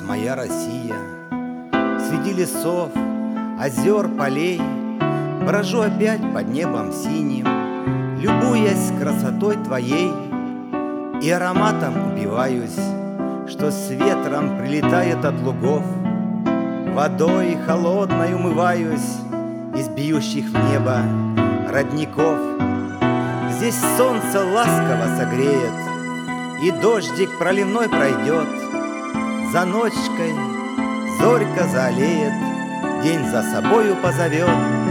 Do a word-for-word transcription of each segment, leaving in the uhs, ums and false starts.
моя Россия. Среди лесов, озер, полей брожу опять под небом синим, любуясь красотой твоей, и ароматом упиваюсь, что с ветром прилетает от лугов. Водой холодной умываюсь из бьющих в небо родников. Здесь солнце ласково согреет, и дождик проливной пройдет. За ночкой зорька заолеет, день за собою позовет.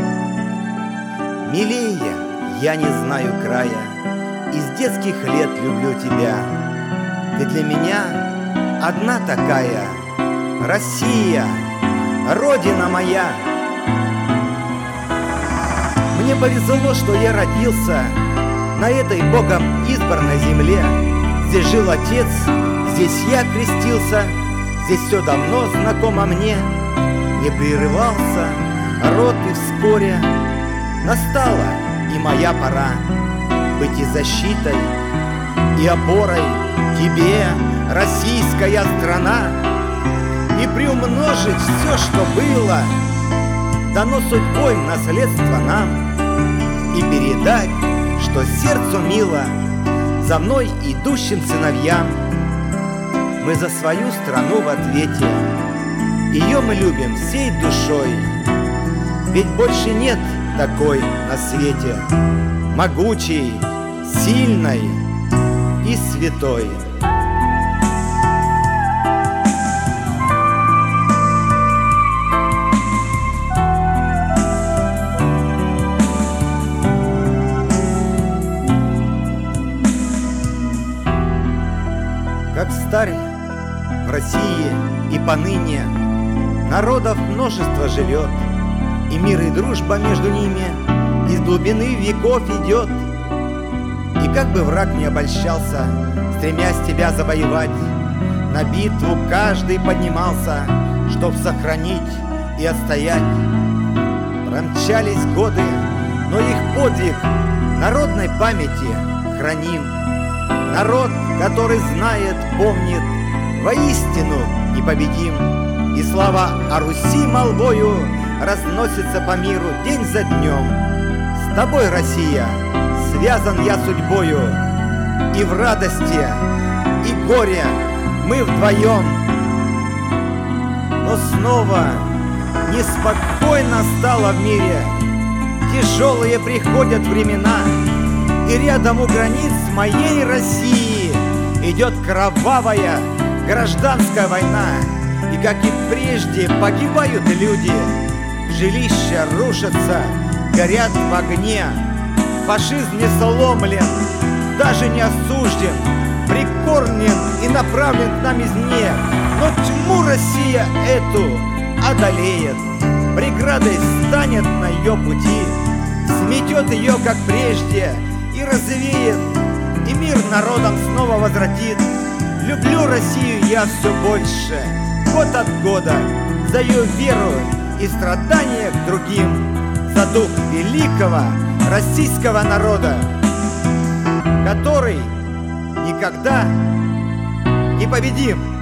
Милее я не знаю края, из детских лет люблю тебя. Ты для меня одна такая, Россия, Родина моя. Мне повезло, что я родился на этой Богом избранной земле. Здесь жил отец, здесь я крестился, здесь все давно знакомо мне. Не прерывался род, и вскоре настала и моя пора быть и защитой, и опорой тебе, российская страна, и приумножить все, что было дано судьбой в наследство нам, и передать, что сердцу мило за мной идущим сыновьям. Мы за свою страну в ответе, ее мы любим всей душой, ведь больше нет такой на свете, могучей, сильной и святой. Как старь в России и поныне народов множество живет, и мир и дружба между ними из глубины веков идет. И как бы враг не обольщался, стремясь тебя завоевать, на битву каждый поднимался, чтоб сохранить и отстоять. Промчались годы, но их подвиг народной памяти храним. Народ, который знает, помнит, воистину непобедим. И слава о Руси молвою разносится по миру день за днем. С тобой, Россия, связан я судьбою, и в радости, и горе мы вдвоем. Но снова неспокойно стало в мире, тяжелые приходят времена, и рядом у границ моей России идет кровавая гражданская война. И как и прежде погибают люди, жилища рушатся, горят в огне. Фашизм не сломлен, даже не осужден, прикормлен и направлен к нам извне. Но тьму Россия эту одолеет, преградой станет на ее пути, сметет ее, как прежде, и развеет, и мир народам снова возвратит. Люблю Россию я все больше, год от года, за ее веру и страдания к другим, за дух великого российского народа, который никогда не победим.